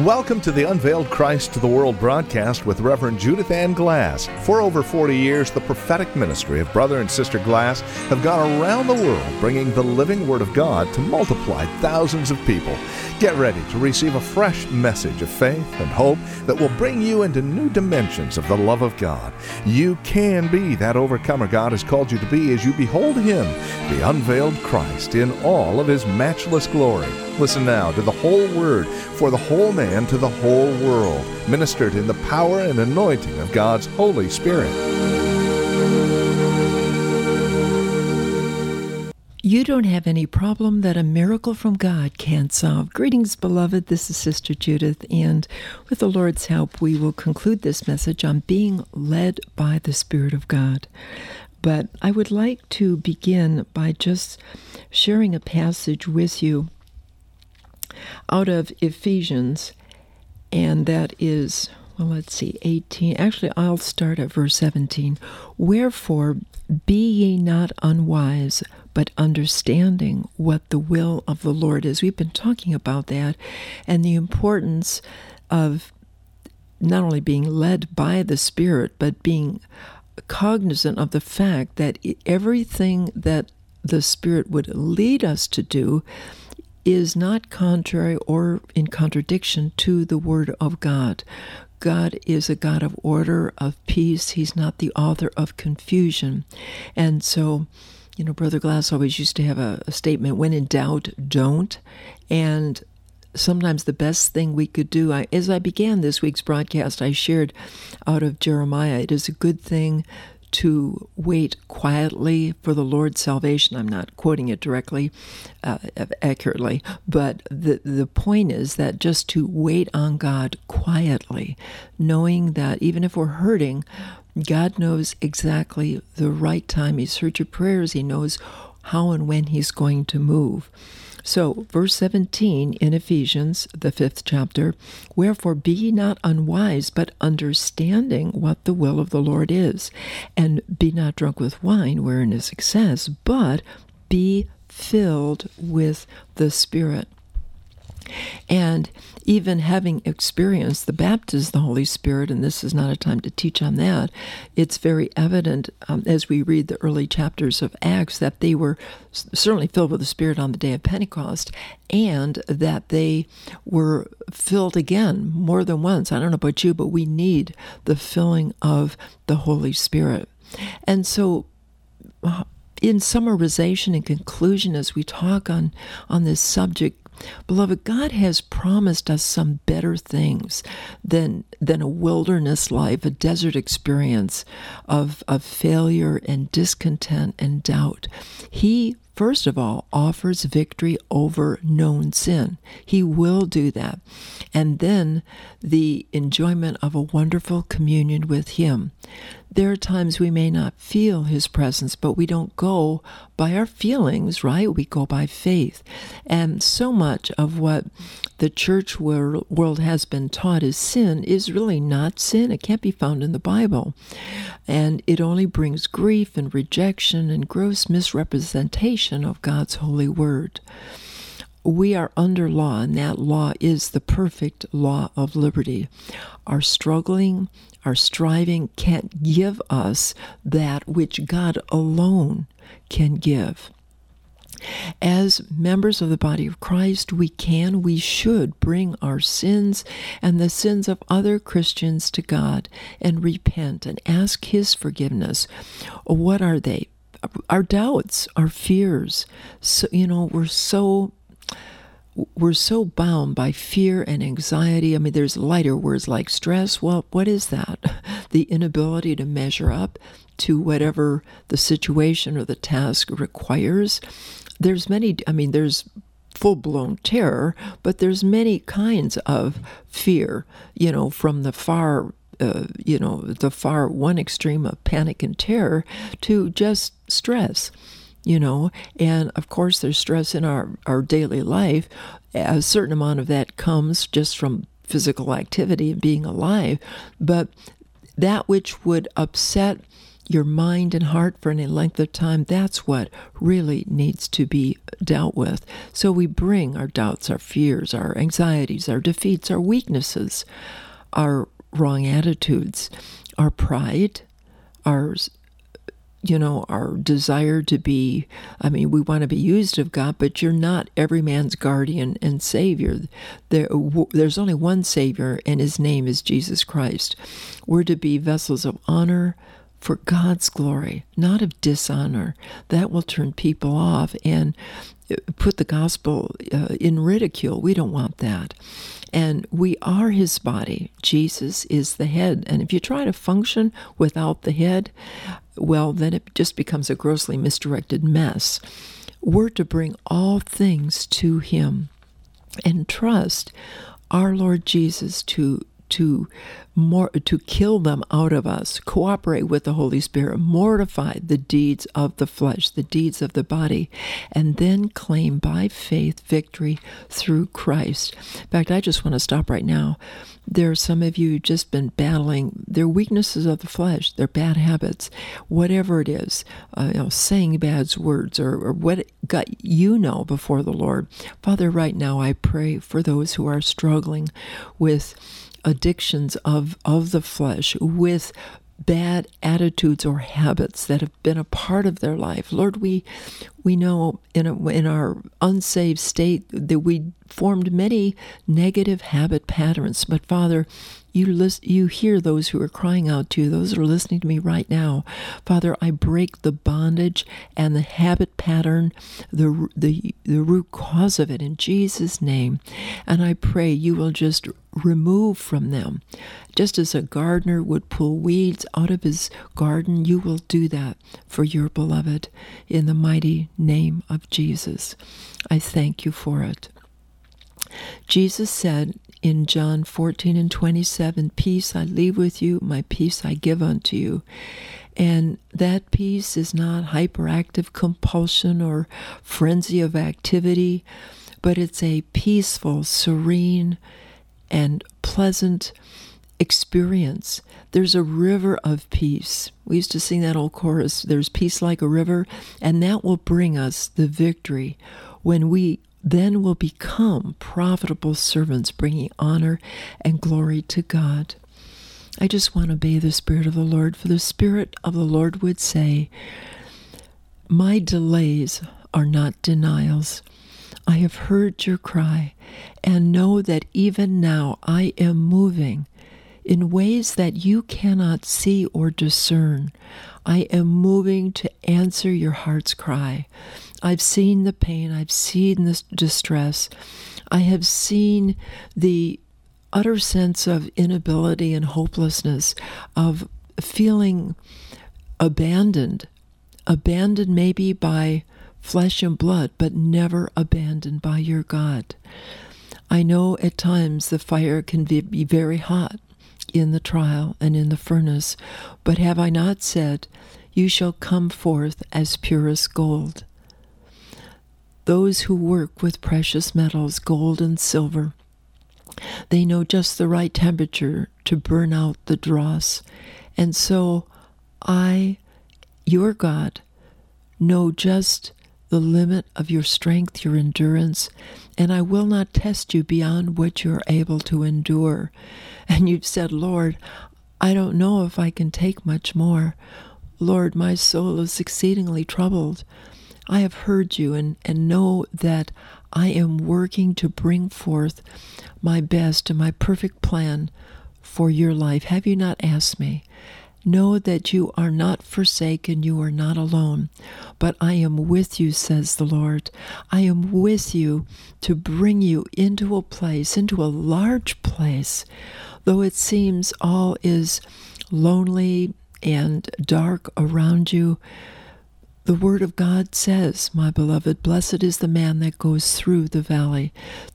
Welcome to the Unveiled Christ to the World broadcast with Reverend Judith Ann Glass. For over 40 years, the prophetic ministry of Brother and Sister Glass have gone around the world bringing the living Word of God to multiply thousands of people. Get ready to receive a fresh message of faith and hope that will bring you into new dimensions of the love of God. You can be that overcomer God has called you to be as you behold Him, the unveiled Christ, in all of His matchless glory. Listen now to the whole Word for the whole man to the whole world, ministered in the power and anointing of God's Holy Spirit. You don't have any problem that a miracle from God can't solve. Greetings, beloved. This is Sister Judith, and with the Lord's help, we will conclude this message on being led by the Spirit of God. But I would like to begin by just sharing a passage with you out of Ephesians, and that is, 18. Actually, I'll start at verse 17. Wherefore, be ye not unwise, but understanding what the will of the Lord is. We've been talking about that and the importance of not only being led by the Spirit, but being cognizant of the fact that everything that the Spirit would lead us to do is not contrary or in contradiction to the Word of God. God is a God of order, of peace. He's not the author of confusion. And so, Brother Glass always used to have a statement, when in doubt, don't. And sometimes the best thing we could do, as I began this week's broadcast, I shared out of Jeremiah, it is a good thing to wait quietly for the Lord's salvation. I'm not quoting it directly, accurately, but the point is that just to wait on God quietly, knowing that even if we're hurting, God knows exactly the right time. He's heard your prayers. He knows how and when He's going to move. So, verse 17 in Ephesians, the 5th chapter, wherefore be ye not unwise, but understanding what the will of the Lord is. And be not drunk with wine, wherein is excess, but be filled with the Spirit. And even having experienced the baptism of the Holy Spirit, and this is not a time to teach on that, it's very evident as we read the early chapters of Acts that they were certainly filled with the Spirit on the day of Pentecost, and that they were filled again more than once. I don't know about you, but we need the filling of the Holy Spirit. And so, in summarization and conclusion, as we talk on this subject, beloved, God has promised us some better things than a wilderness life, a desert experience of failure and discontent and doubt. He, first of all, offers victory over known sin. He will do that. And then the enjoyment of a wonderful communion with Him. There are times we may not feel His presence, but we don't go by our feelings, right? We go by faith. And so much of what the church world has been taught is sin is really not sin. It can't be found in the Bible. And it only brings grief and rejection and gross misrepresentation of God's holy word. We are under law, and that law is the perfect law of liberty. Our struggling, our striving can't give us that which God alone can give. As members of the body of Christ, we should bring our sins and the sins of other Christians to God and repent and ask His forgiveness. What are they? Our doubts, our fears. So, we're so bound by fear and anxiety. I mean, there's lighter words like stress. Well, what is that? The inability to measure up to whatever the situation or the task requires. There's full-blown terror, but there's many kinds of fear, from the far one extreme of panic and terror to just stress. And of course there's stress in our daily life. A certain amount of that comes just from physical activity and being alive, but that which would upset your mind and heart for any length of time, that's what really needs to be dealt with. So we bring our doubts, our fears, our anxieties, our defeats, our weaknesses, our wrong attitudes, our pride, our desire to be, we want to be used of God, but you're not every man's guardian and Savior. There's only one Savior, and His name is Jesus Christ. We're to be vessels of honor for God's glory, not of dishonor. That will turn people off and put the gospel in ridicule. We don't want that. And we are His body. Jesus is the head. And if you try to function without the head, well, then it just becomes a grossly misdirected mess. We're to bring all things to Him and trust our Lord Jesus to kill them out of us, cooperate with the Holy Spirit, mortify the deeds of the flesh, the deeds of the body, and then claim by faith victory through Christ. In fact, I just want to stop right now. There are some of you who've just been battling their weaknesses of the flesh, their bad habits, whatever it is, saying bad words or what got before the Lord. Father, right now I pray for those who are struggling with addictions of the flesh, with bad attitudes or habits that have been a part of their life. Lord, we know in our unsaved state that we formed many negative habit patterns. But Father, you hear those who are crying out to you, those who are listening to me right now. Father, I break the bondage and the habit pattern, the root cause of it in Jesus' name. And I pray you will just remove from them. Just as a gardener would pull weeds out of his garden, you will do that for your beloved in the mighty name of Jesus. I thank you for it. Jesus said in John 14:27, "Peace I leave with you, my peace I give unto you." And that peace is not hyperactive compulsion or frenzy of activity, but it's a peaceful, serene, and pleasant experience. There's a river of peace. We used to sing that old chorus, "There's peace like a river," and that will bring us the victory when we then will become profitable servants, bringing honor and glory to God. I just want to obey the Spirit of the Lord, for the Spirit of the Lord would say, "My delays are not denials. I have heard your cry, and know that even now I am moving in ways that you cannot see or discern. I am moving to answer your heart's cry. I've seen the pain. I've seen the distress. I have seen the utter sense of inability and hopelessness, of feeling abandoned maybe by flesh and blood, but never abandoned by your God. I know at times the fire can be very hot in the trial and in the furnace, but have I not said, you shall come forth as purest gold? Those who work with precious metals, gold and silver, they know just the right temperature to burn out the dross. And so I, your God, know just the limit of your strength, your endurance, and I will not test you beyond what you're able to endure. And you've said, Lord, I don't know if I can take much more. Lord, my soul is exceedingly troubled. I have heard you and know that I am working to bring forth my best and my perfect plan for your life. Have you not asked me? Know that you are not forsaken, you are not alone, but I am with you, says the Lord. I am with you to bring you into a place, into a large place, though it seems all is lonely and dark around you. The Word of God says, my beloved, blessed is the man that goes through the valley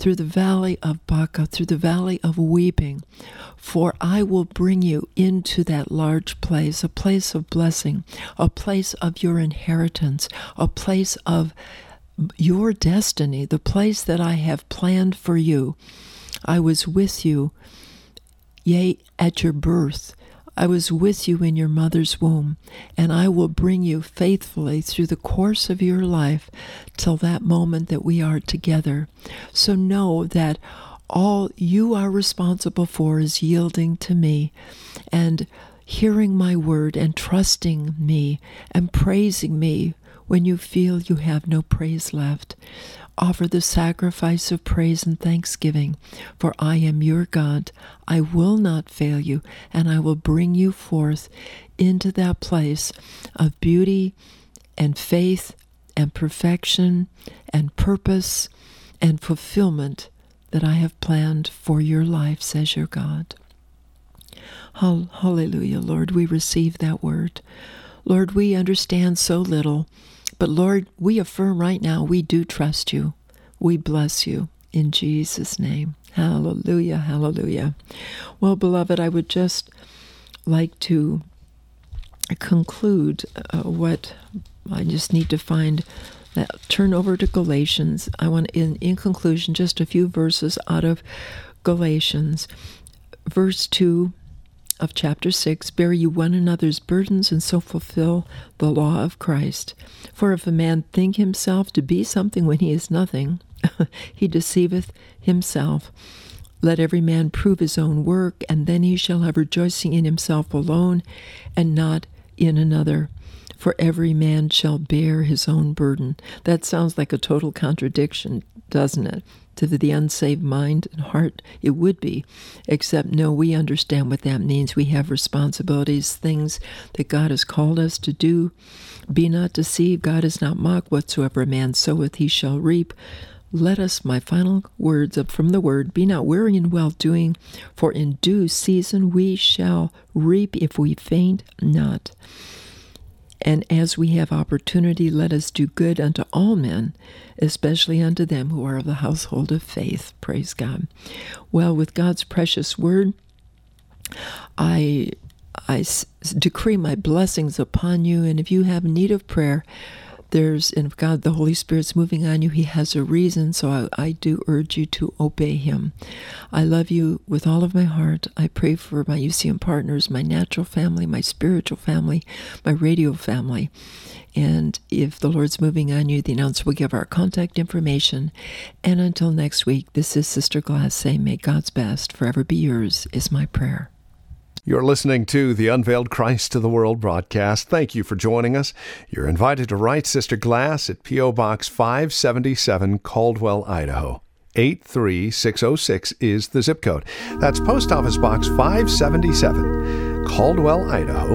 of Baca, through the valley of weeping. For I will bring you into that large place, a place of blessing, a place of your inheritance, a place of your destiny, the place that I have planned for you. I was with you, yea, at your birth. I was with you in your mother's womb, and I will bring you faithfully through the course of your life till that moment that we are together. So know that all you are responsible for is yielding to me and hearing my word and trusting me and praising me when you feel you have no praise left. Offer the sacrifice of praise and thanksgiving, for I am your God. I will not fail you, and I will bring you forth into that place of beauty and faith and perfection and purpose and fulfillment that I have planned for your life, says your God. Hallelujah, Lord, we receive that word. Lord, we understand so little, but Lord, we affirm right now we do trust you. We bless you in Jesus' name. Hallelujah, hallelujah. Well, beloved, I would just like to conclude what I just need to find. Turn over to Galatians. I want, in conclusion, just a few verses out of Galatians. Verse 2 of chapter 6, bear you one another's burdens and so fulfill the law of Christ. For if a man think himself to be something when he is nothing, he deceiveth himself. Let every man prove his own work, and then he shall have rejoicing in himself alone, and not in another. For every man shall bear his own burden. That sounds like a total contradiction, doesn't it? To the unsaved mind and heart, it would be. Except, no, we understand what that means. We have responsibilities, things that God has called us to do. Be not deceived. God is not mocked. Whatsoever a man soweth, he shall reap. Let us, my final words up from the word, be not weary in well-doing, for in due season we shall reap if we faint not. And as we have opportunity, let us do good unto all men, especially unto them who are of the household of faith. Praise God. Well, with God's precious word, I decree my blessings upon you. And if you have need of prayer, and if God, the Holy Spirit's moving on you, he has a reason, so I do urge you to obey him. I love you with all of my heart. I pray for my UCM partners, my natural family, my spiritual family, my radio family. And if the Lord's moving on you, the announcer will give our contact information. And until next week, this is Sister Glass saying, may God's best forever be yours, is my prayer. You're listening to the Unveiled Christ to the World broadcast. Thank you for joining us. You're invited to write Sister Glass at P.O. Box 577, Caldwell, Idaho. 83606 is the zip code. That's Post Office Box 577, Caldwell, Idaho.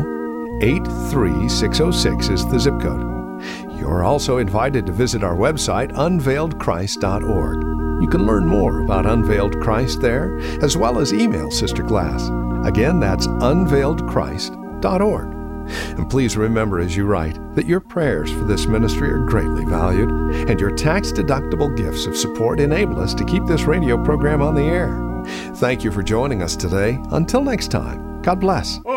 83606 is the zip code. You're also invited to visit our website, unveiledchrist.org. You can learn more about Unveiled Christ there, as well as email Sister Glass. Again, that's unveiledchrist.org. And please remember as you write that your prayers for this ministry are greatly valued, and your tax-deductible gifts of support enable us to keep this radio program on the air. Thank you for joining us today. Until next time, God bless.